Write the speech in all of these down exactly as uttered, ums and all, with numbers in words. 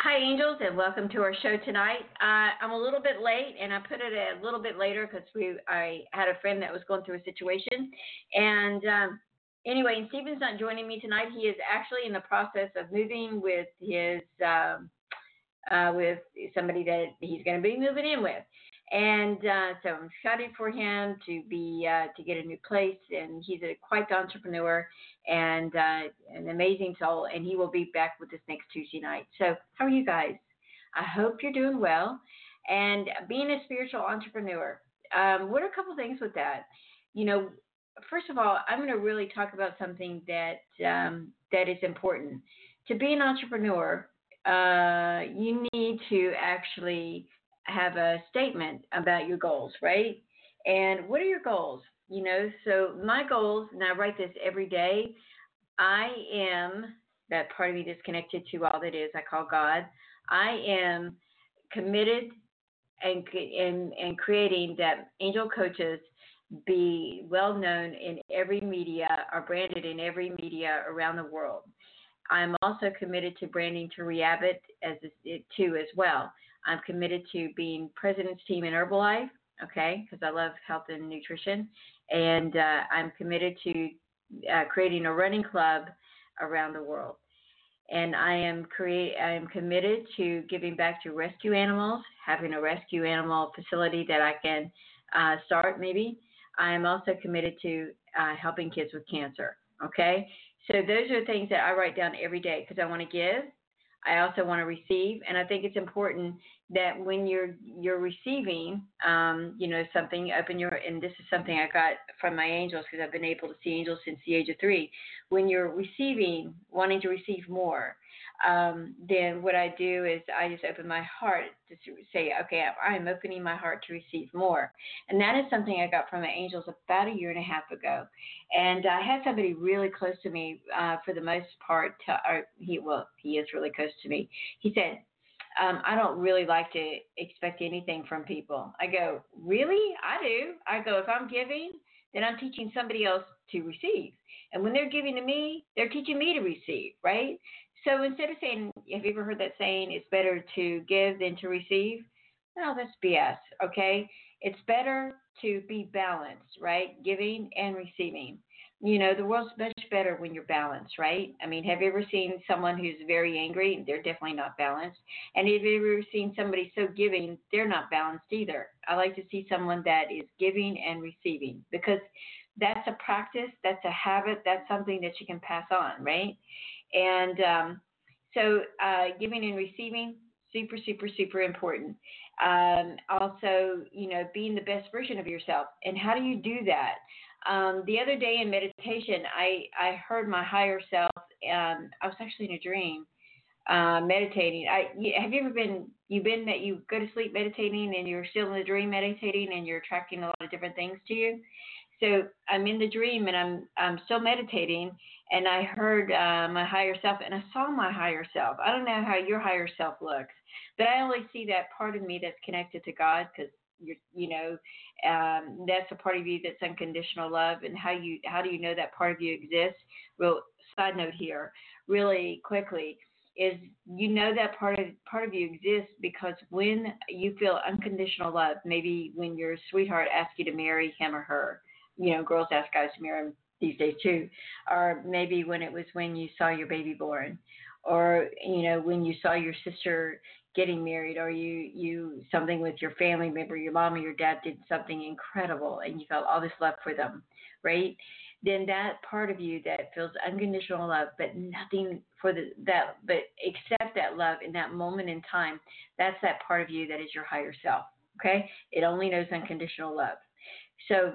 Hi, Angels, and welcome to our show tonight. Uh, I'm a little bit late, and I put it a little bit later because we I had a friend that was going through a situation, and um, anyway, and Stephen's not joining me tonight. He is actually in the process of moving with his um, uh, with somebody that he's going to be moving in with. And uh, so I'm excited for him to be uh, to get a new place, and he's a quite the entrepreneur and uh, an amazing soul. And he will be back with us next Tuesday night. So how are you guys? I hope you're doing well. And being a spiritual entrepreneur, um, what are a couple things with that? You know, first of all, I'm going to really talk about something that um, that is important. To be an entrepreneur, uh, you need to actually have a statement about your goals, right? And what are your goals? You know, so my goals, and I write this every day. I am that part of me that's connected to all that is. I call God. I am committed and and and creating that Angel Coaches be well known in every media or branded in every media around the world. I'm also committed to branding Tori Abbott as it too as well. I'm committed to being president's team in Herbalife, okay, because I love health and nutrition, and uh, I'm committed to uh, creating a running club around the world. And I am create I am committed to giving back to rescue animals, having a rescue animal facility that I can uh, start maybe. I am also committed to uh, helping kids with cancer. Okay, so those are things that I write down every day because I want to give. I also want to receive, and I think it's important that when you're you're receiving, um, you know, something, open your, and this is something I got from my angels because I've been able to see angels since the age of three. When you're receiving, wanting to receive more, um, then what I do is I just open my heart to say, okay, I'm opening my heart to receive more, and that is something I got from my angels about a year and a half ago. And I had somebody really close to me, uh, for the most part. To, or he well, he is really close to me. He said, um, I don't really like to expect anything from people. I go, really? I do. I go, if I'm giving, then I'm teaching somebody else to receive. And when they're giving to me, they're teaching me to receive, right? So instead of saying, have you ever heard that saying, it's better to give than to receive? No, that's B S, okay? It's better to be balanced, right? Giving and receiving. You know, the world's much better when you're balanced, right? I mean, have you ever seen someone who's very angry? They're definitely not balanced. And have you ever seen somebody so giving? They're not balanced either. I like to see someone that is giving and receiving because that's a practice, that's a habit, that's something that you can pass on, right? And um, so uh, giving and receiving, super, super, super important. Um, also, you know, being the best version of yourself. And how do you do that? Um, the other day in meditation, I, I heard my higher self. Um, I was actually in a dream, uh, meditating. I, have you ever been, you've been, that you go to sleep meditating and you're still in the dream meditating and you're attracting a lot of different things to you? So I'm in the dream and I'm I'm still meditating, and I heard uh, my higher self, and I saw my higher self. I don't know how your higher self looks, but I only see that part of me that's connected to God because you you know um, that's a part of you that's unconditional love. And how you how do you know that part of you exists? Well, side note here, really quickly, is you know that part of part of you exists because when you feel unconditional love, maybe when your sweetheart asks you to marry him or her. You know, girls ask guys to marry them these days too. Or maybe when it was when you saw your baby born, or you know when you saw your sister getting married, or you you something with your family member, your mom or your dad did something incredible, and you felt all this love for them, right? Then that part of you that feels unconditional love, but nothing for the that, but except that love in that moment in time, that's that part of you that is your higher self. Okay, it only knows unconditional love. So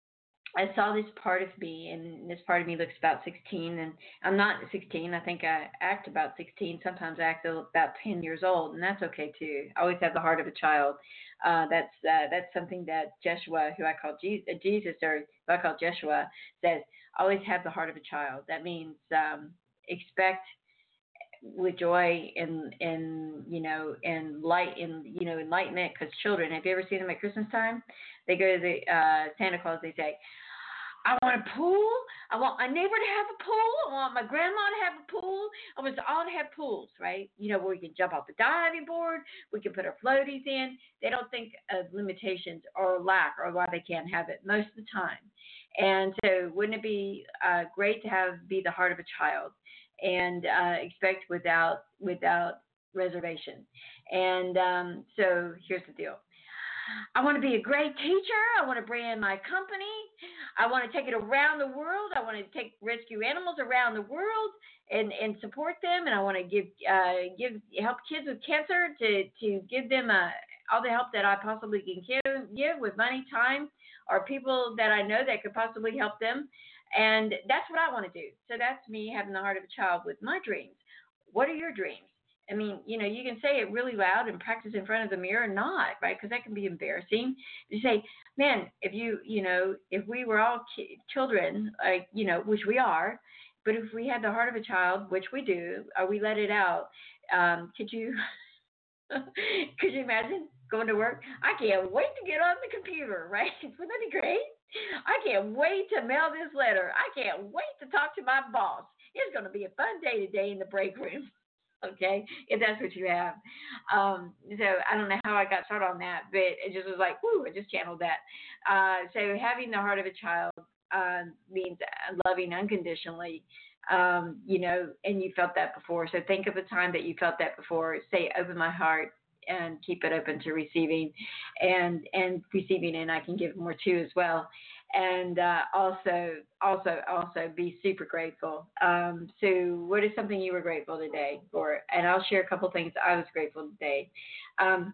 I saw this part of me, and this part of me looks about sixteen, and I'm not sixteen. I think I act about sixteen. Sometimes I act about ten years old, and that's okay too. I always have the heart of a child. Uh, that's uh, that's something that Jeshua, who I call Jesus, Jesus or who I call Jeshua, says, always have the heart of a child. That means um, expect with joy and and you know and light and you know enlightenment, because children, have you ever seen them at Christmas time? They go to the uh, Santa Claus, they say, I want a pool. I want my neighbor to have a pool. I want my grandma to have a pool. I want us all to have pools, right? You know, where we can jump off the diving board. We can put our floaties in. They don't think of limitations or lack or why they can't have it most of the time. And so wouldn't it be uh, great to have be the heart of a child and uh, expect without without reservation? And um, so here's the deal. I want to be a great teacher. I want to brand my company. I want to take it around the world. I want to take rescue animals around the world and, and support them. And I want to give uh, give help kids with cancer to to give them uh, all the help that I possibly can give, give with money, time, or people that I know that could possibly help them. And that's what I want to do. So that's me having the heart of a child with my dreams. What are your dreams? I mean, you know, you can say it really loud and practice in front of the mirror, not, right? Because that can be embarrassing. You say, man, if you, you know, if we were all ki- children, like, you know, which we are, but if we had the heart of a child, which we do, or we let it out, um, could you, could you imagine going to work? I can't wait to get on the computer, right? Wouldn't that be great? I can't wait to mail this letter. I can't wait to talk to my boss. It's going to be a fun day today in the break room. Okay, if that's what you have. Um, so I don't know how I got started on that, but it just was like, whoo, I just channeled that. Uh, so having the heart of a child uh, means loving unconditionally, um, you know, and you felt that before. So think of a time that you felt that before. Say, open my heart and keep it open to receiving and, and receiving, and I can give more too as well. And uh, also, also, also be super grateful. Um, so, what is something you were grateful today for? And I'll share a couple things I was grateful today. Um,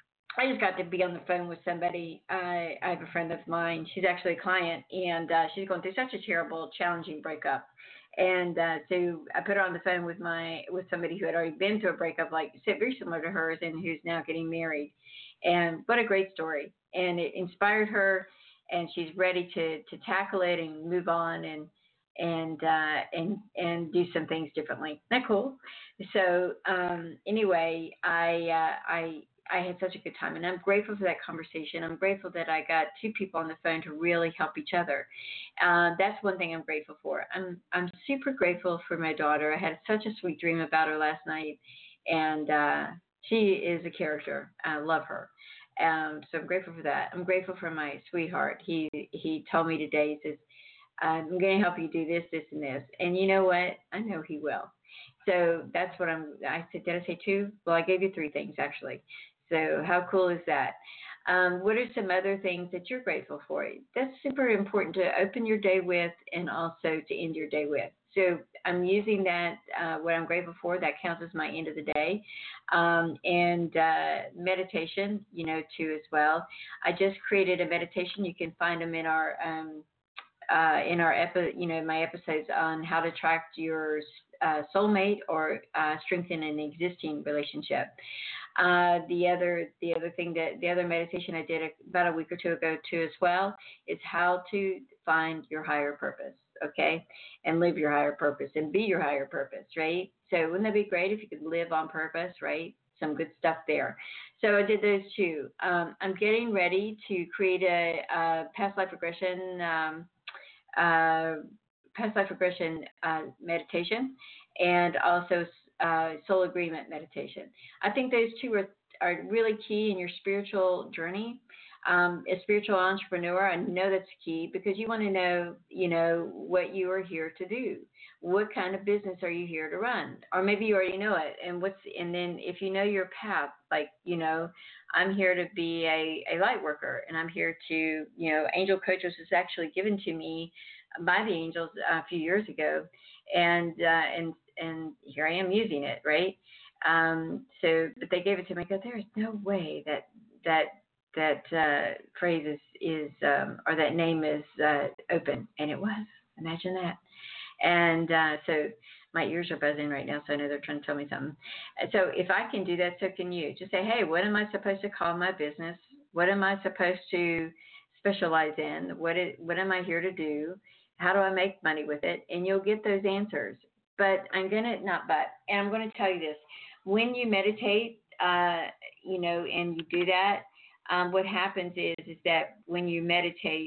I just got to be on the phone with somebody. I, I have a friend of mine. She's actually a client, and uh, she's going through such a terrible, challenging breakup. And uh, so I put her on the phone with my with somebody who had already been through a breakup, like very similar to hers, and who's now getting married. And what a great story! And it inspired her, and she's ready to to tackle it and move on and and uh, and and do some things differently. Isn't that cool? So um, anyway, I uh, I I had such a good time, and I'm grateful for that conversation. I'm grateful that I got two people on the phone to really help each other. Uh, that's one thing I'm grateful for. I'm I'm super grateful for my daughter. I had such a sweet dream about her last night, and uh, she is a character. I love her. Um, so I'm grateful for that. I'm grateful for my sweetheart. He he told me today, he says, I'm going to help you do this, this, and this. And you know what? I know he will. So that's what I'm, I said, did I say two? Well, I gave you three things actually. So how cool is that? Um, what are some other things that you're grateful for? That's super important to open your day with and also to end your day with. So I'm using that, uh, what I'm grateful for, that counts as my end of the day. Um, and uh, meditation, you know, too, as well. I just created a meditation. You can find them in our um, uh, in our epi- you know, my episodes on how to attract your uh, soulmate or uh, strengthen an existing relationship. Uh, the other the other thing that the other meditation I did about a week or two ago too as well is how to find your higher purpose, okay, and live your higher purpose and be your higher purpose, right? So wouldn't that be great if you could live on purpose, right? Some good stuff there. So I did those two. Um, I'm getting ready to create a, a past life regression. Um, uh, past life regression uh, meditation, and also uh, soul agreement meditation. I think those two are, are really key in your spiritual journey. Um, a spiritual entrepreneur, I know that's key because you want to know, you know, what you are here to do. What kind of business are you here to run? Or maybe you already know it. And what's and then if you know your path, like, you know, I'm here to be a, a light worker, and I'm here to, you know, angel coaches was actually given to me by the angels a few years ago, and uh, and and here I am using it, right? Um, so, but they gave it to me. I go, there's no way that that that uh, phrase is, is um, or that name is uh, open, and it was. Imagine that. And uh, so my ears are buzzing right now, so I know they're trying to tell me something. So if I can do that, so can you. Just say, hey, what am I supposed to call my business? What am I supposed to specialize in? What is, what am I here to do? How do I make money with it? And you'll get those answers. But I'm going to, not but, and I'm going to tell you this. When you meditate, uh, you know, and you do that, um, what happens is, is that when you meditate,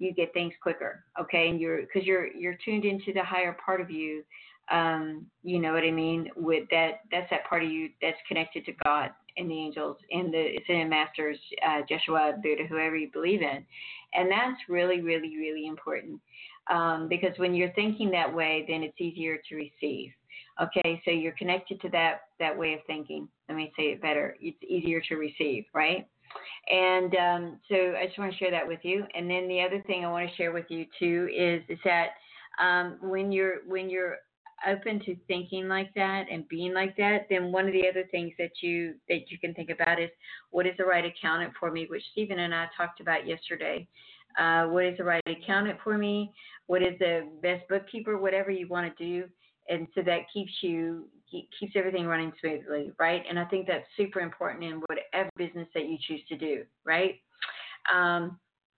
you get things quicker. Okay, and you're because you're you're tuned into the higher part of you. Um, you know what I mean? With that, that's that part of you that's connected to God and the angels and the ascended masters, uh, Joshua, Buddha, whoever you believe in, and that's really, really, really important. Um, because when you're thinking that way, then it's easier to receive. Okay, so you're connected to that that way of thinking. Let me say it better. It's easier to receive, right? And um, so I just want to share that with you. And then the other thing I want to share with you too is is that um, when you're when you're open to thinking like that and being like that, then one of the other things that you that you can think about is what is the right accountant for me, which Stephen and I talked about yesterday. Uh, what is the right accountant for me? What is the best bookkeeper? Whatever you want to do, and so that keeps you keeps everything running smoothly, right? And I think that's super important in whatever business that you choose to do, right? Um,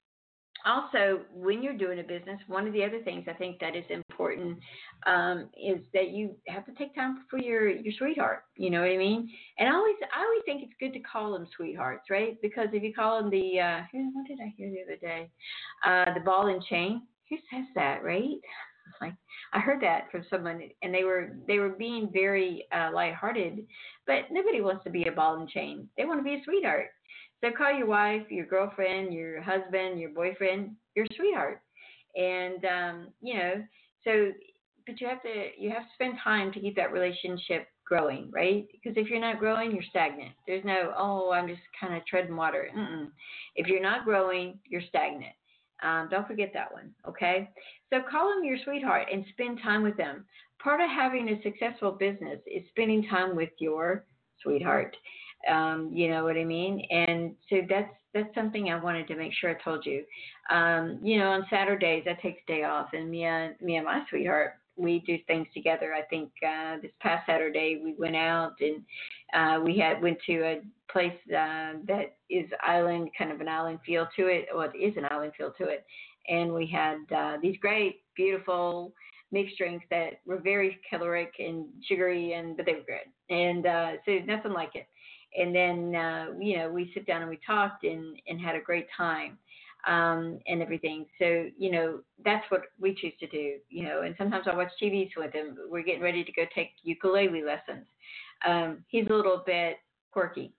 also, when you're doing a business, one of the other things I think that is important um, is that you have to take time for your, your sweetheart. You know what I mean? And I always I always think it's good to call them sweethearts, right? Because if you call them the uh, what did I hear the other day? Uh, the ball and chain. Who says that, right? Like I heard that from someone, and they were they were being very uh, lighthearted, but nobody wants to be a ball and chain. They want to be a sweetheart. So call your wife, your girlfriend, your husband, your boyfriend, your sweetheart, and um, you know. So, but you have to you have to spend time to keep that relationship growing, right? Because if you're not growing, you're stagnant. There's no oh, I'm just kind of treading water. Mm-mm. If you're not growing, you're stagnant. Um, don't forget that one, okay? So call them your sweetheart and spend time with them. Part of having a successful business is spending time with your sweetheart. Um, you know what I mean? And so that's that's something I wanted to make sure I told you. Um, you know, on Saturdays I take a day off, and me and me and my sweetheart we do things together. I think uh, this past Saturday we went out and uh, we had went to a place uh, that is island, kind of an island feel to it. Well, it is an island feel to it, and we had uh, these great, beautiful mixed drinks that were very caloric and sugary, and but they were good, and uh, so nothing like it. And then uh, you know we sit down and we talked and and had a great time um, and everything. So, you know, that's what we choose to do, you know, and sometimes I watch T Vs with him. We're getting ready to go take ukulele lessons. Um, he's a little bit quirky.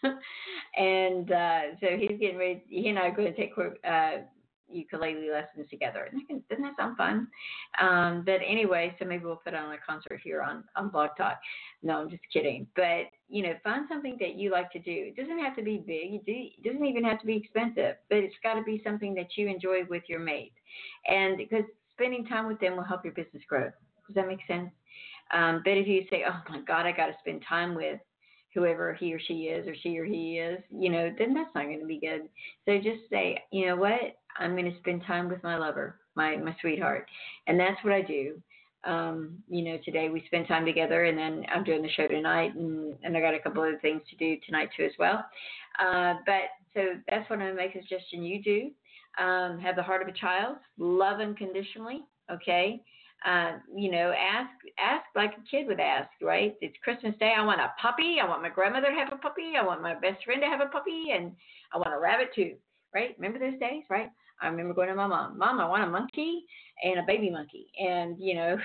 and uh, so he's getting ready, he and I are going to take uh, ukulele lessons together. Doesn't that sound fun? Um, but anyway, so maybe we'll put on a concert here on, on Blog Talk. No, I'm just kidding. But, you know, find something that you like to do. It doesn't have to be big. It doesn't even have to be expensive, but it's got to be something that you enjoy with your mate. And because spending time with them will help your business grow. Does that make sense? Um, but if you say, oh, my God, I got to spend time with whoever he or she is or she or he is, you know, then that's not going to be good. So just say, you know what, I'm going to spend time with my lover, my, my sweetheart. And that's what I do. Um, you know, today we spend time together, and then I'm doing the show tonight, and, and I got a couple other things to do tonight too as well. Uh, but so that's what I'm going to make a suggestion you do. Um, have the heart of a child, love unconditionally, okay? Uh, you know, ask ask like a kid would ask, right? It's Christmas Day. I want a puppy. I want my grandmother to have a puppy. I want my best friend to have a puppy, and I want a rabbit too, right? Remember those days, right? I remember going to my mom. Mom, I want a monkey and a baby monkey, and you know,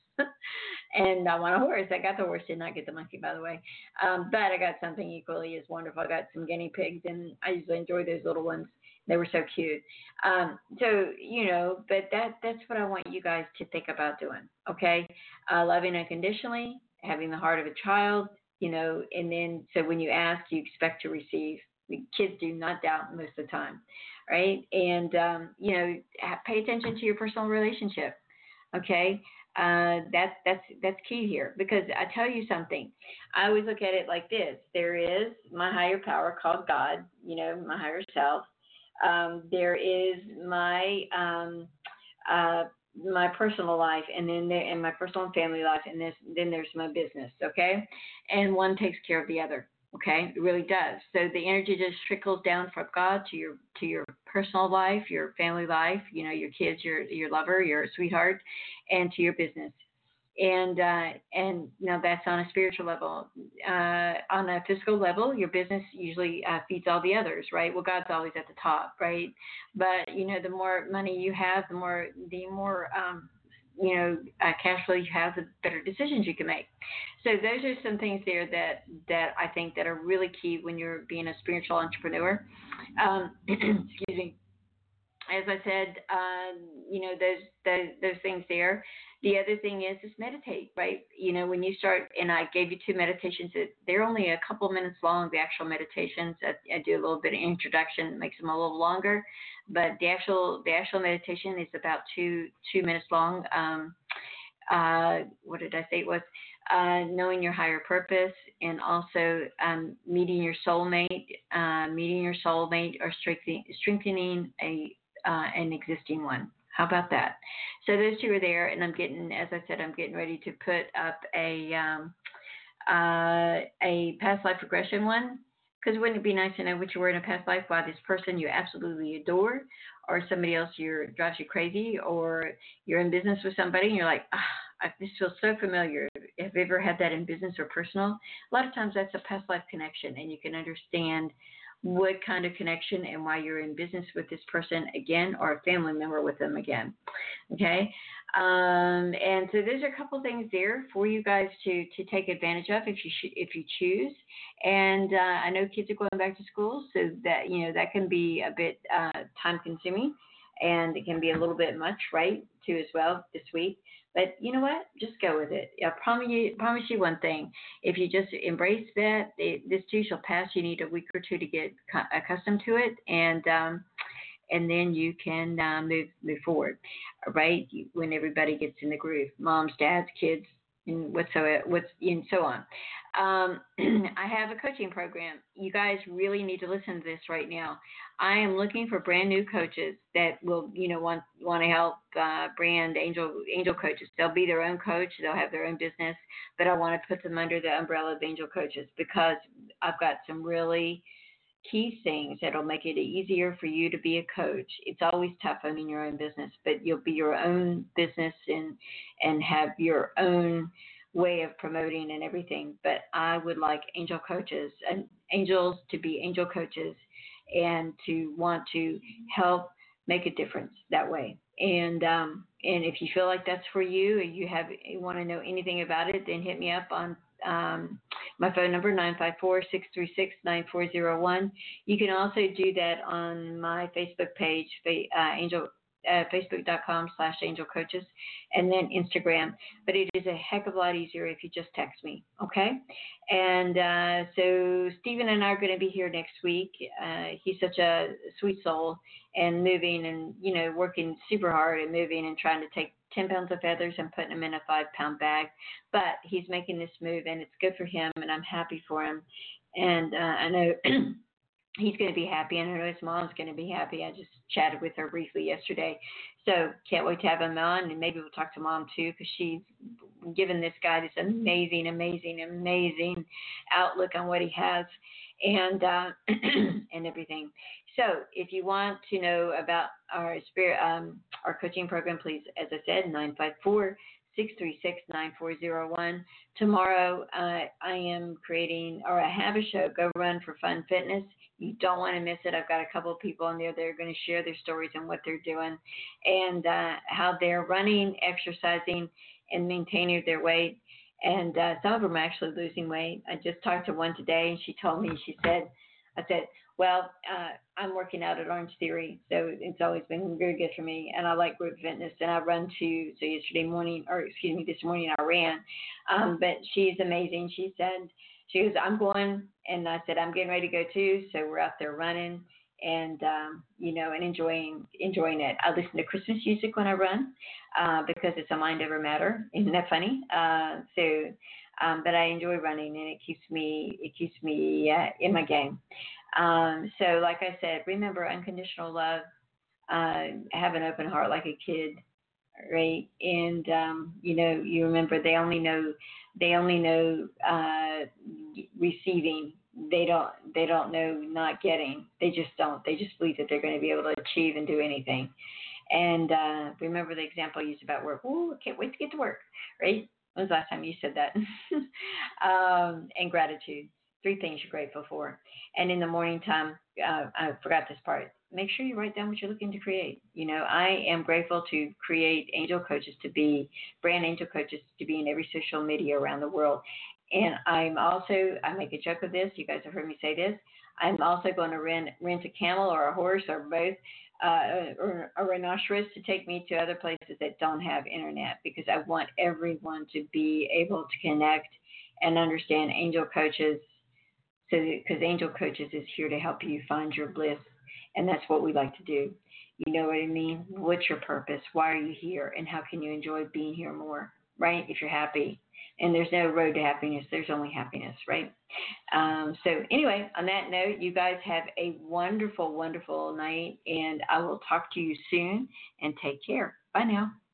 and I want a horse. I got the horse, did not get the monkey, by the way. Um, but I got something equally as wonderful. I got some guinea pigs, and I usually enjoy those little ones. They were so cute. Um, so, you know, but that that's what I want you guys to think about doing, okay? Uh, loving unconditionally, having the heart of a child, you know, and then so when you ask, you expect to receive. Kids do not doubt most of the time, right? And, um, you know, pay attention to your personal relationship, okay? Uh, that's that's that's key here, because I tell you something. I always look at it like this: there is my higher power called God, you know, my higher self. Um, there is my um, uh, my personal life, and then there, and my personal and family life, and this, then there's my business. Okay, and one takes care of the other. Okay, it really does. So the energy just trickles down from God to your to your personal life, your family life, you know, your kids, your your lover, your sweetheart, and to your business. And uh, and now that's on a spiritual level. Uh, on a physical level, your business usually uh, feeds all the others, right? Well, God's always at the top, right? But you know, the more money you have, the more the more um, you know uh, cash flow you have, the better decisions you can make. So those are some things there that that I think that are really key when you're being a spiritual entrepreneur. Um, excuse me. As I said, um, you know, those, those those things there. The other thing is is meditate, right? You know, when you start, and I gave you two meditations. That they're only a couple minutes long. The actual meditations, I, I do a little bit of introduction, makes them a little longer, but the actual the actual meditation is about two two minutes long. Um, uh, what did I say it was? Uh, knowing your higher purpose, and also um, meeting your soulmate, uh, meeting your soulmate, or strengthening, strengthening a uh, an existing one. How about that? So those two are there, and I'm getting, as I said, I'm getting ready to put up a um, uh, a past life regression one. Because wouldn't it be nice to know what you were in a past life by this person you absolutely adore, or somebody else you drives you crazy, or you're in business with somebody and you're like, ah, I, this feels so familiar. Have you ever had that in business or personal? A lot of times that's a past life connection, and you can understand what kind of connection and why you're in business with this person again, or a family member with them again. Okay, um, and so there's a couple things there for you guys to to take advantage of if you sh- if you choose. And uh, I know kids are going back to school, so that you know that can be a bit uh, time consuming, and it can be a little bit much, right? Too as well this week. But you know what? Just go with it. I promise you, promise you one thing. If you just embrace that, it, this too shall pass. You need a week or two to get accustomed to it, and um, and then you can uh, move move forward, right? When everybody gets in the groove, moms, dads, kids, and whatsoever, what's and so on. Um, I have a coaching program. You guys really need to listen to this right now. I am looking for brand new coaches that will, you know, want want to help uh, brand angel angel coaches. They'll be their own coach. They'll have their own business, but I want to put them under the umbrella of angel coaches because I've got some really key things that'll make it easier for you to be a coach. It's always tough owning your own business, but you'll be your own business and and have your own way of promoting and everything. But I would like angel coaches and angels to be angel coaches and to want to help make a difference that way. And um, and if you feel like that's for you, or you have you want to know anything about it, then hit me up on um, my phone number, nine five four, six three six, nine four zero one. You can also do that on my Facebook page, uh, Angel, uh, facebook.com slash Angel Coaches, and then Instagram. But it is a heck of a lot easier if you just text me, okay? And uh, so Stephen and I are going to be here next week. Uh, he's such a sweet soul and moving and, you know, working super hard and moving and trying to take ten pounds of feathers and putting them in a five pound bag. But he's making this move and it's good for him and I'm happy for him. And uh, I know he's going to be happy and I know his mom's going to be happy. I just chatted with her briefly yesterday. So can't wait to have him on, and maybe we'll talk to mom too, because she's given this guy this amazing, amazing, amazing outlook on what he has and uh, and everything. So if you want to know about our spirit, um, our coaching program, please, as I said, nine five four, six three six, nine four zero one. Tomorrow, uh, I am creating, or I have a show, Go Run for Fun Fitness. You don't want to miss it. I've got a couple of people on there that are going to share their stories and what they're doing and uh, how they're running, exercising, and maintaining their weight. And uh, some of them are actually losing weight. I just talked to one today, and she told me, she said, I said, well, uh, I'm working out at Orange Theory, so it's always been very good for me, and I like group fitness, and I run too. So yesterday morning, or excuse me, this morning I ran, um, but she's amazing. She said, she goes, I'm going, and I said, I'm getting ready to go too, so we're out there running, and um, you know, and enjoying enjoying it. I listen to Christmas music when I run uh, because it's a mind over matter. Isn't that funny? Uh, so, um, but I enjoy running, and it keeps me it keeps me uh, in my game. Um, so, like I said, remember unconditional love. Uh, have an open heart like a kid, right? And um, you know, you remember they only know they only know uh, receiving. They don't they don't know not getting. They just don't. They just believe that they're going to be able to achieve and do anything. And uh, remember the example I used about work. Ooh, I can't wait to get to work, right? When was the last time you said that? um, and gratitude. Three things you're grateful for. And in the morning time, uh, I forgot this part. Make sure you write down what you're looking to create. You know, I am grateful to create angel coaches to be, brand angel coaches to be in every social media around the world. And I'm also, I make a joke of this. You guys have heard me say this. I'm also going to rent, rent a camel or a horse or both, uh, or a rhinoceros to take me to other places that don't have internet, because I want everyone to be able to connect and understand angel coaches. So, because angel coaches is here to help you find your bliss, and that's what we like to do. You know what I mean? What's your purpose? Why are you here? And how can you enjoy being here more? Right? If you're happy, and there's no road to happiness, there's only happiness, right? Um, so anyway, on that note, you guys have a wonderful, wonderful night, and I will talk to you soon. And take care. Bye now.